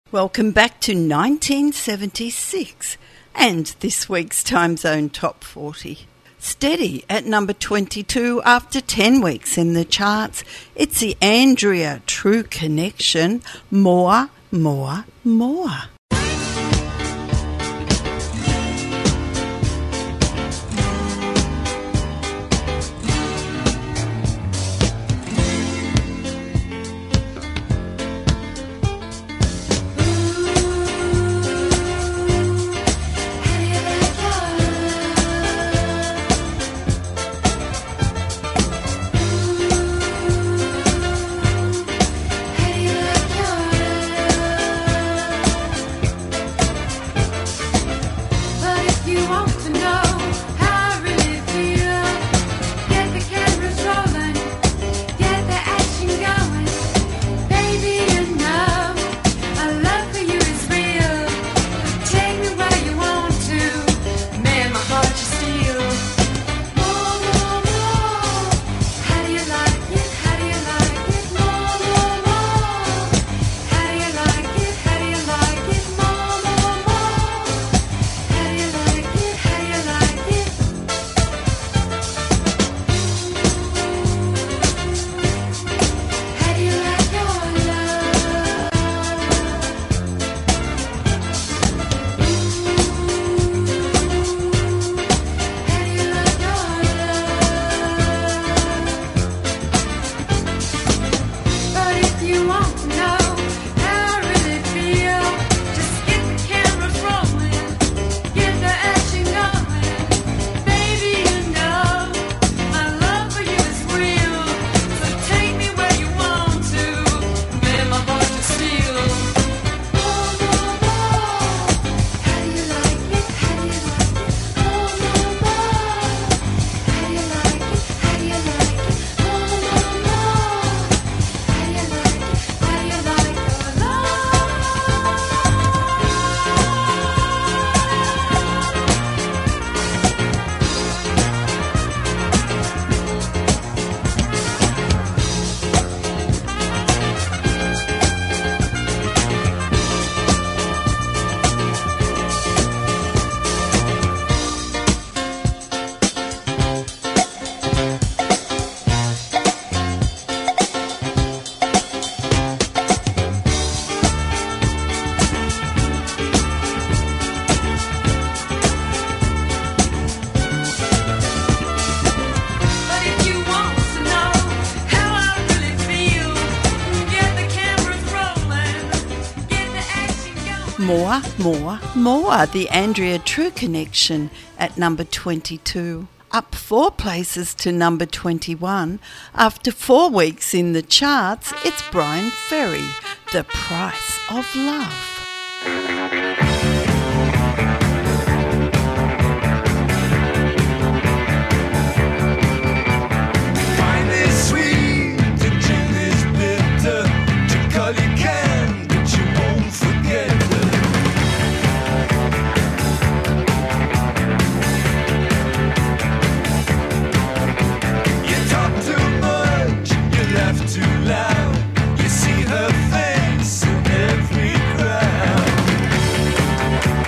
Welcome back to 1976 and this week's Time Zone Top 40. Steady at number 22 after 10 weeks in the charts. It's the Andrea True Connection, More, More, More. More, More, More, the Andrea True Connection at number 22. Up 4 places to number 21. After 4 weeks in the charts, it's Brian Ferry, The Price of Love. You see her face in every crowd.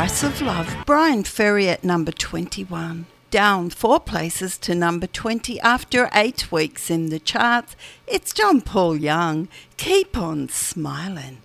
Price of Love, Brian Ferry at number 21. Down 4 places to number 20 after 8 weeks in the charts, it's John Paul Young, Keep On Smiling.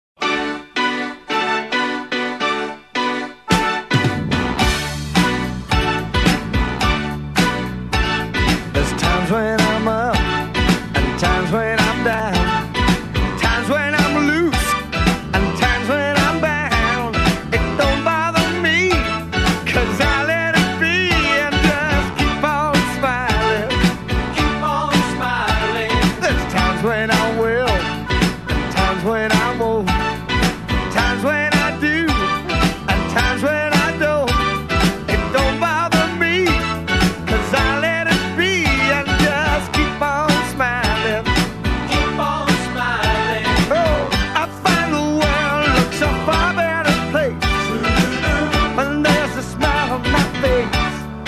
There's times when I'm up and times when I'm down, times when I'm loose and times when I'm bound. It don't bother me, 'cause I let it be and just keep on smiling. Keep on smiling. There's times when I will and times when I won't, times when I do and times when I don't. It don't bother me, 'cause I let it be and just keep on smiling. Keep on smiling. Oh, I find the world looks a far better place when there's a smile on my face.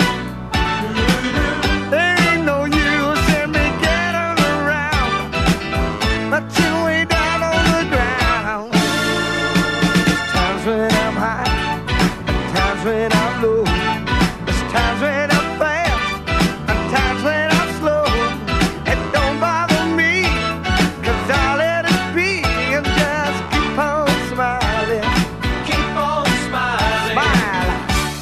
There ain't no use in me getting around, my chin way down on the ground. There's times when I'm high and times when I'm low. There's times when I'm fast and times when I'm slow. It don't bother me, 'cause I let it be and just keep on smiling. Keep on smiling. Smile.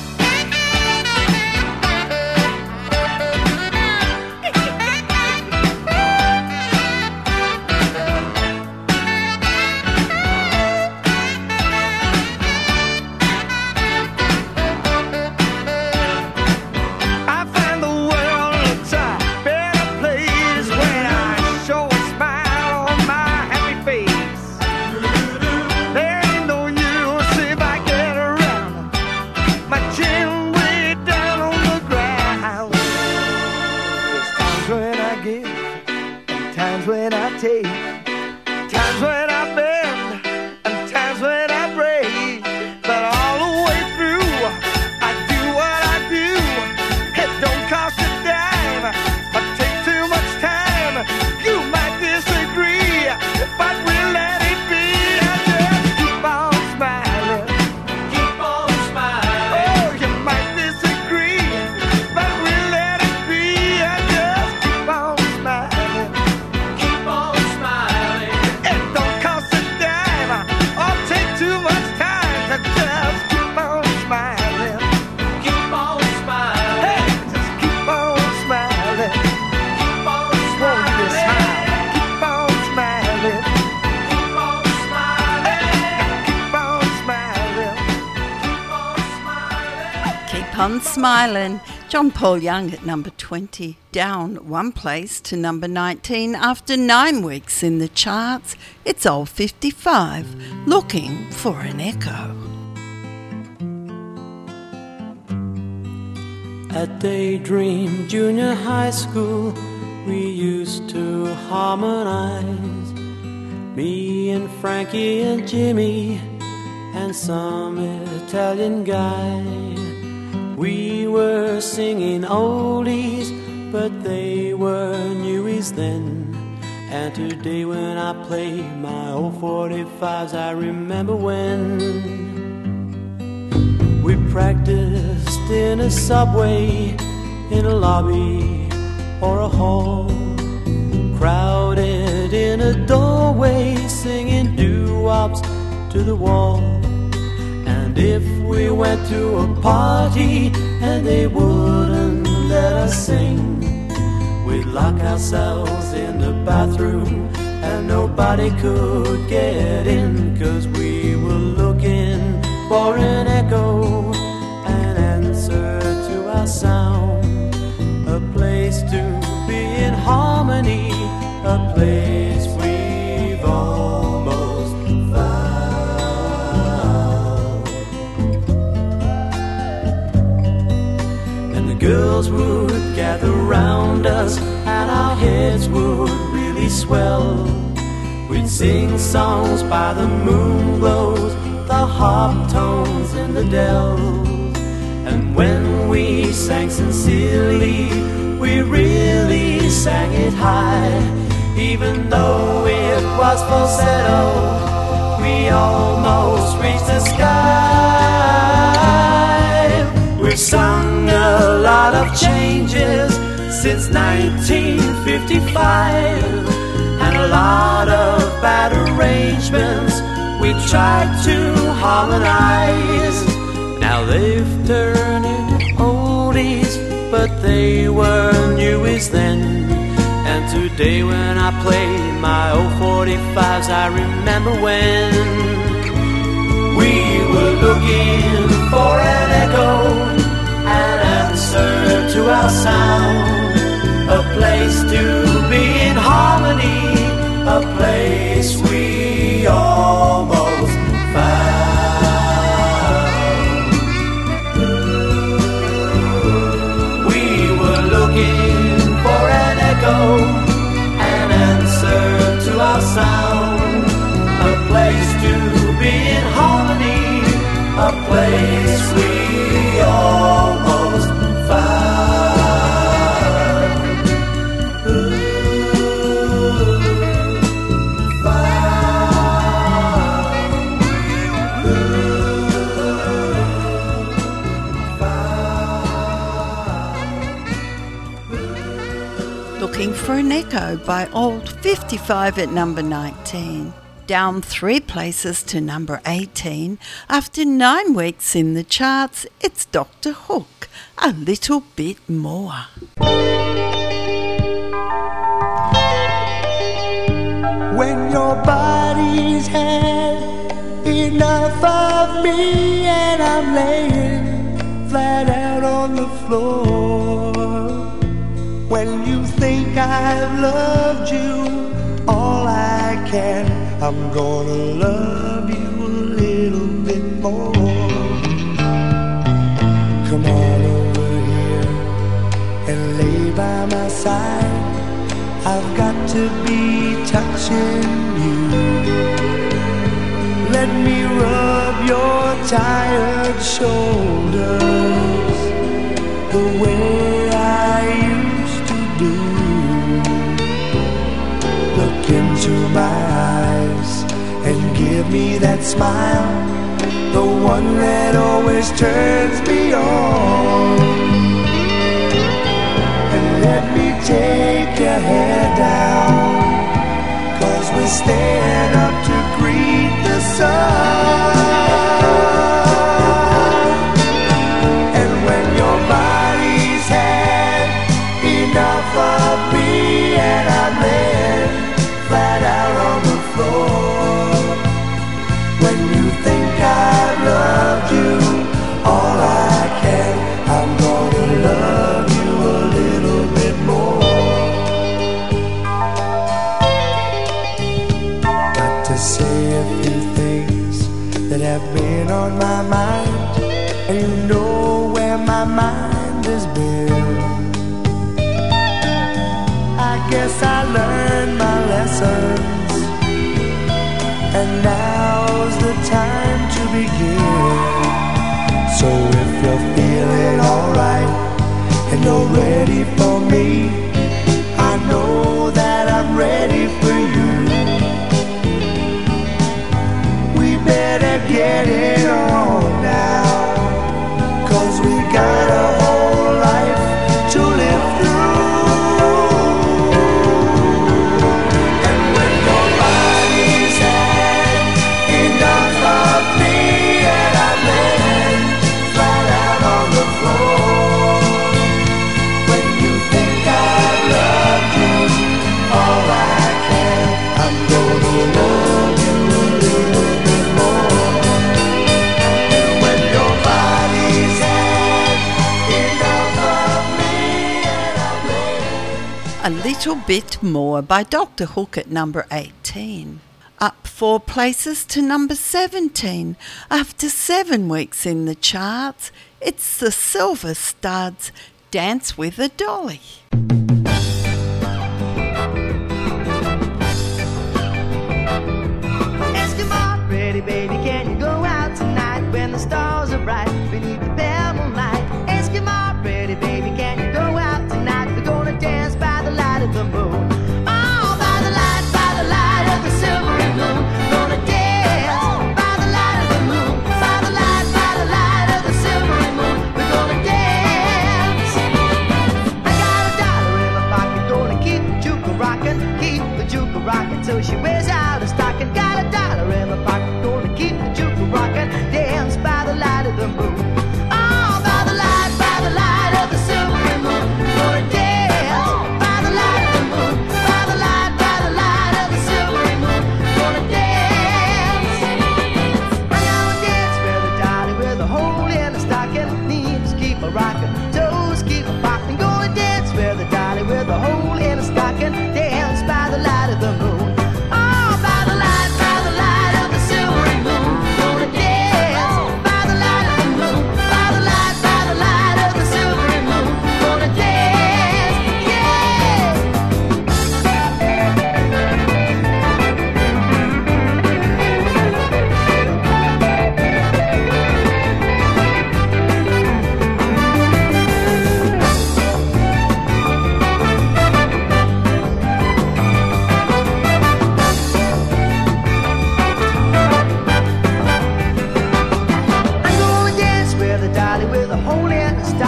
I find the world looks a better place when I show a smile on my happy face. There ain't no use if I get around, my chin way down on the ground. There's times when I give and times when I take, times when I bend and times when I break. But all the way through, I do what I do. It don't cost a dime or take too much time. You might disagree, but we'll let it be. I just keep on smiling. Keep on smiling. Oh, you might disagree, but we'll let it be. I just keep on smiling. Keep on smiling. It don't cost a dime or take too much time to just keep on smiling. Keep on smiling. Hey, just keep on smiling. Keep on smiling. Keep on smiling. Keep on smiling. Keep on smiling. Keep on smiling. Keep On Smiling, John Paul Young at number 20. Down 1 place to number 19 after 9 weeks in the charts, it's Old 55, Looking for an Echo. At Daydream Junior High School, we used to harmonize. Me and Frankie and Jimmy and some Italian guy. We were singing oldies, but they were newies then. And today when I play my old 45s, I remember when we practiced in a subway, in a lobby or a hall, crowded in a doorway, singing doo-wops to the wall. And if we went to a party and they wouldn't let us sing, we'd lock ourselves in the bathroom and nobody could get in, 'cause we were looking for an echo, an answer to our sound, a place to be in harmony, a place we've almost found. And the girls would gather round us and our heads would really swell. We'd sing songs by the moon glows, the harp tones in the dells. And when we sang sincerely, we really sang it high. Even though it was falsetto, we almost reached the sky. We've sung a lot of changes since 1955, and a lot of bad arrangements we tried to harmonize. Now they've turned into oldies, but they were newies then. And today when I play my old 45s, I remember when we were looking for an echo, an answer to our sound, a place to be in harmony, a place we almost found. We were looking for an echo, an answer to our sound, a place to be in harmony, a place we almost found. Looking for an Echo by Old 55 at number 19. Down 3 places to number 18. After 9 weeks in the charts, it's Dr. Hook, A Little Bit More. When your body's had enough of me and I'm laying flat out on the floor, when you think I've loved you all I can, I'm gonna love you a little bit more. Come on over here and lay by my side. I've got to be touching you. Let me rub your tired shoulders the way I used to do. Look into my eyes and give me that smile, the one that always turns me on. And let me take your hair down, 'cause we're staying up to greet the sun. And when your body's had enough of me and I'm laying flat out on the floor, when you think I've loved you all I can, I'm gonna love you a little bit more. Got to say a few things that have been on my mind, and you know where my mind has been. I guess I learned my lessons, and now's the time to begin. So if you're feeling alright and you're ready for me, I know that I'm ready for you. We better get it on now, 'cause we got a whole life to live through. And when your body's had enough of me and I'm laying flat out on the floor, when you think I've loved you all I can, I'm gonna love you a little bit more. And when your body's had enough of me and I'm laying. A Little Bit More by Dr. Hook at number 18. Up 4 places to number 17. After 7 weeks in the charts, it's the Silver Studs, Dance with a Dolly. Eskimo, pretty baby, can you go out tonight when the stars are bright beneath the pale moonlight? Eskimo, pretty baby, can you go out tonight? We're gonna dance by the light of the moon. Oh, by the light of the silvery moon. Gonna dance by the light of the moon. By the light of the silvery moon. We're gonna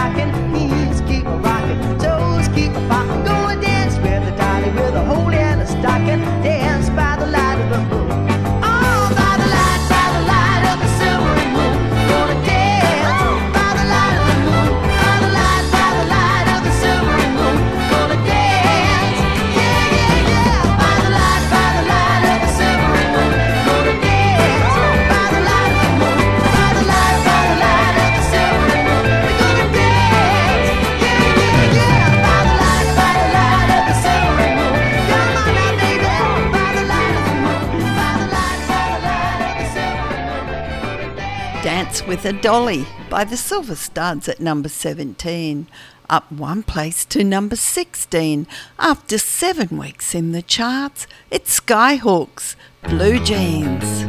rocking, knees keep a rocking, toes keep a popping. Gonna dance with the dolly with a hole in a stocking. Dance by the light of the moon. Oh, by the light of the silver moon. Gonna dance by the light of the moon. By the light of the silver moon. Gonna dance, yeah, yeah, yeah. By the light of the silver moon. Gonna dance by the light of the moon. By the light of the silver moon. We're gonna dance, yeah, yeah, yeah. By the light of the silver moon. Come on now, baby. By the light of the moon. By the light of the silver moon. Dance with a Dolly by the Silver Studs at number 17. Up one place to number 16. After 7 weeks in the charts, it's Skyhawks, Blue Jeans.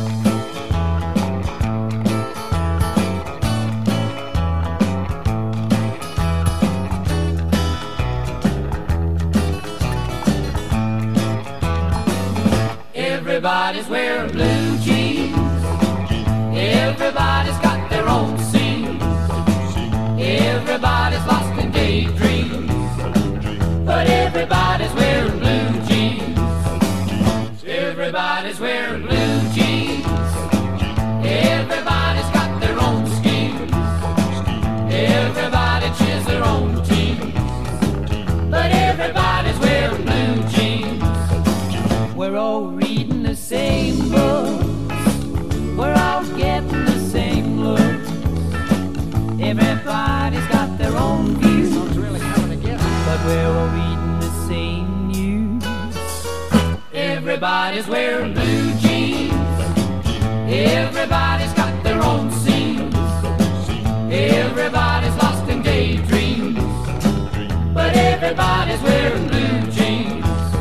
Everybody's wearing blue jeans. Everybody's got their own scenes. Everybody's lost in daydreams. But everybody's wearing blue jeans. Everybody's wearing blue jeans. Everybody's got their own schemes. Everybody cheers their own teams. But everybody's wearing blue jeans. We're all reading the same books. We're all getting the same looks. Everybody's got their own views. But we're all reading the same news. Everybody's wearing blue jeans. Everybody's got their own scenes. Everybody's lost in daydreams. But everybody's wearing blue jeans.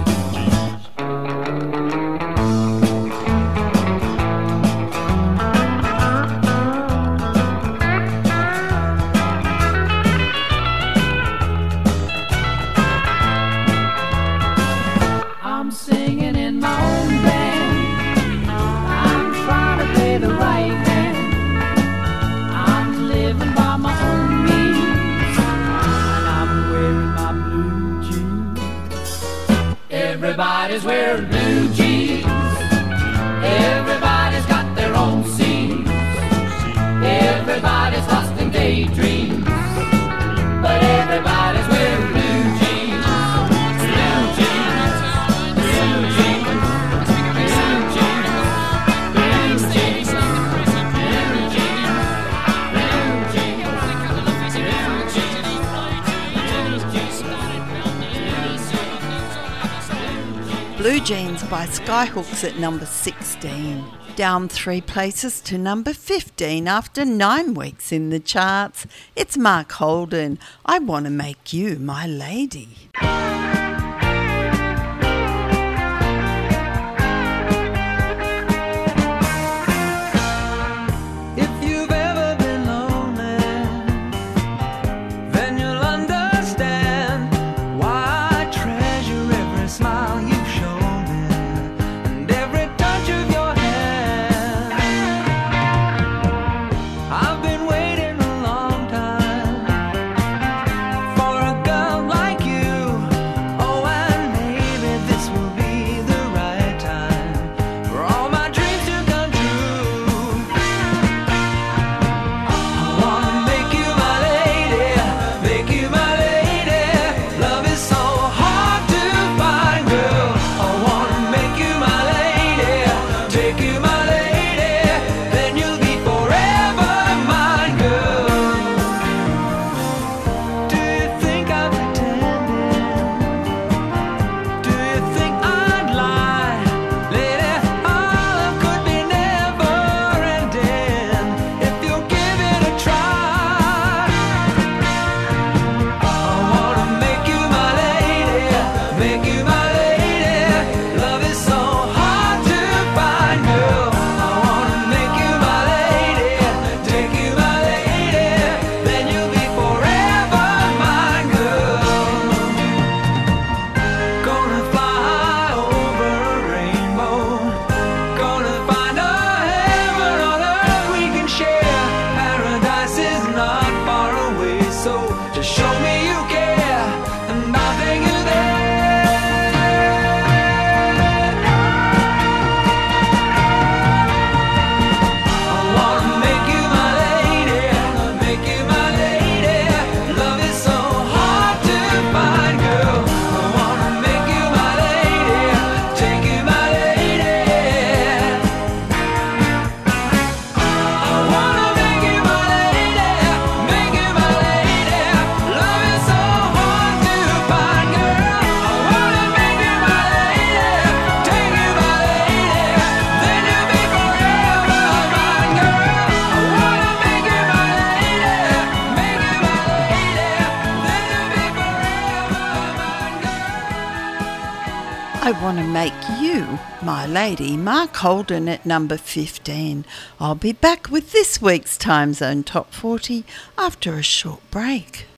I'm singing in my own band. I'm trying to play the right hand. I'm living by my own means. And I'm wearing my blue jeans. Everybody's wearing blue jeans. Everybody's got their own scenes. Everybody's lost in daydreams. But everybody's wearing blue jeans. Blue jeans. Blue jeans. Blue jeans. Blue jeans. Blue Jeans by Skyhawks at number 16. Down 3 places to number 15 after 9 weeks in the charts. It's Mark Holden, I Want to Make You My Lady. If you've ever been lonely, then you'll understand why I treasure every smile you've shown me and every touch of your hand. I've been waiting a long time for a girl like you. to show me you care, and I'll take you there. I wanna make you my lady, make you my lady. Love is so hard to find, girl. I wanna make you my lady, take you my lady. I wanna make you my lady, make you my lady. Love is so hard to find, girl. I wanna make you my lady, take you my lady. Then you'll be forever mine, girl. I wanna make you my lady, make you my lady. Then you'll be forever mine, girl. I Want to Make You My Lady, Mark Holden at number 15. I'll be back with this week's Time Zone Top 40 after a short break.